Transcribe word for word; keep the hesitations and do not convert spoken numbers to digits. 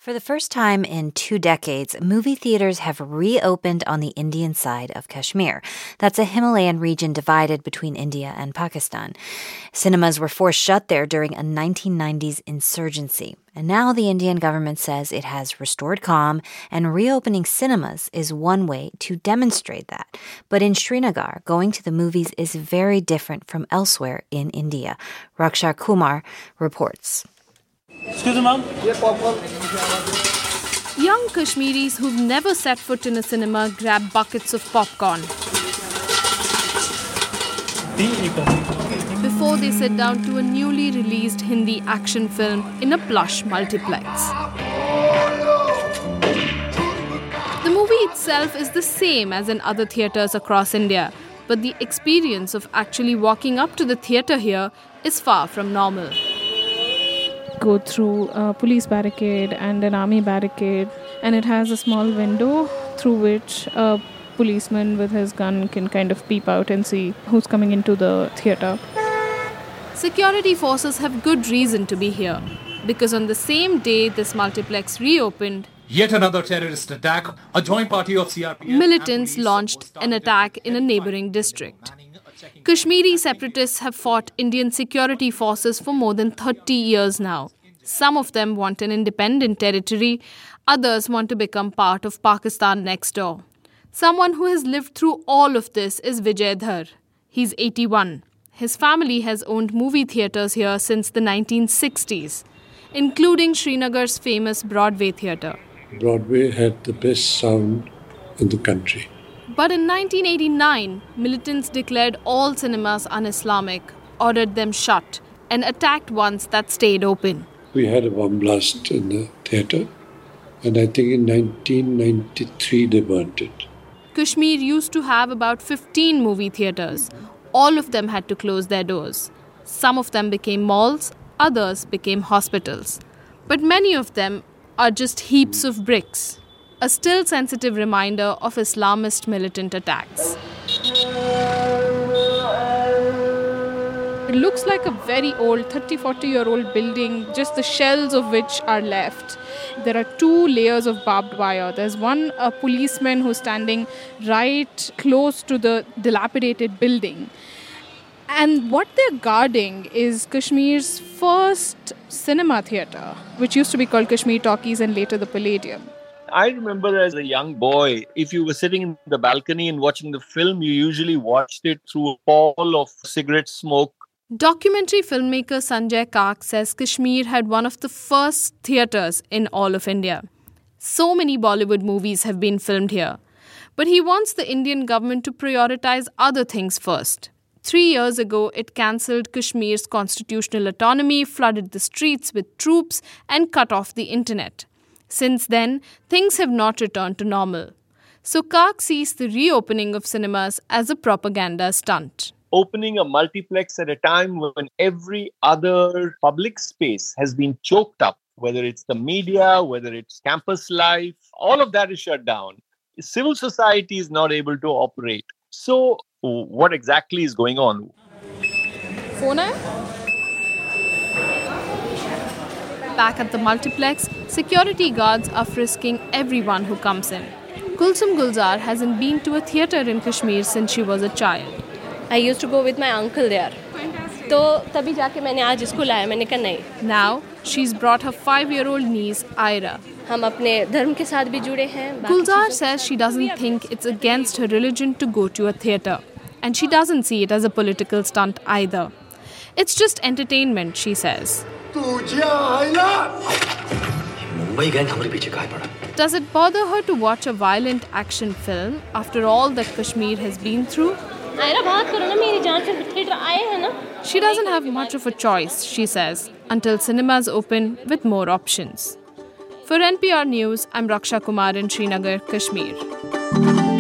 For the first time in two decades, movie theaters have reopened on the Indian side of Kashmir. That's a Himalayan region divided between India and Pakistan. Cinemas were forced shut there during a nineteen nineties insurgency. And now the Indian government says it has restored calm, and reopening cinemas is one way to demonstrate that. But in Srinagar, going to the movies is very different from elsewhere in India. Raksha Kumar reports. Excuse me, ma'am. Yeah, popcorn. Young Kashmiris who've never set foot in a cinema grab buckets of popcorn before they sit down to a newly released Hindi action film in a plush multiplex. The movie itself is the same as in other theatres across India, but the experience of actually walking up to the theatre here is far from normal. Go through a police barricade and an army barricade, and it has a small window through which a policeman with his gun can kind of peep out and see who's coming into the theatre. Security forces have good reason to be here, because on the same day this multiplex reopened, Yet another terrorist attack. A joint party of C R P F militants launched an attack in a neighbouring district. Kashmiri separatists have fought Indian security forces for more than thirty years now. Some of them want an independent territory, others want to become part of Pakistan next door. Someone who has lived through all of this is Vijay Dhar. He's eighty-one. His family has owned movie theatres here since the nineteen sixties, including Srinagar's famous Broadway theatre. Broadway had the best sound in the country. But in nineteen eighty-nine, militants declared all cinemas un-Islamic, ordered them shut, and attacked ones that stayed open. We had a bomb blast in the theatre, and I think in nineteen ninety-three they burnt it. Kashmir used to have about fifteen movie theatres. All of them had to close their doors. Some of them became malls, others became hospitals. But many of them are just heaps of bricks. A still sensitive reminder of Islamist militant attacks. It looks like a very old thirty, forty year old building, just the shells of which are left. There are two layers of barbed wire. There's one a policeman who's standing right close to the dilapidated building. And what they're guarding is Kashmir's first cinema theatre, which used to be called Kashmir Talkies and later the Palladium. I remember as a young boy, if you were sitting in the balcony and watching the film, you usually watched it through a pall of cigarette smoke. Documentary filmmaker Sanjay Kak says Kashmir had one of the first theatres in all of India. So many Bollywood movies have been filmed here. But he wants the Indian government to prioritize other things first. Three years ago, it cancelled Kashmir's constitutional autonomy, flooded the streets with troops, and cut off the internet. Since then, things have not returned to normal. So Kak sees the reopening of cinemas as a propaganda stunt. Opening a multiplex at a time when every other public space has been choked up, whether it's the media, whether it's campus life, all of that is shut down. Civil society is not able to operate. So what exactly is going on? Phone hai? Back at the multiplex, security guards are frisking everyone who comes in. Kulsum Gulzar hasn't been to a theatre in Kashmir since she was a child. I used to go with my uncle there. तो तभी जाके मैंने आज इसको लाया मैंने कहा नहीं. Now she's brought her five-year-old niece Aira. हम अपने धर्म के साथ भी जुड़े हैं. Gulzar says she doesn't think it's against her religion to go to a theatre, and she doesn't see it as a political stunt either. It's just entertainment, she says. Does it bother her to watch a violent action film after all that Kashmir has been through? She doesn't have much of a choice, she says, until cinemas open with more options. For N P R News, I'm Raksha Kumar in Srinagar, Kashmir.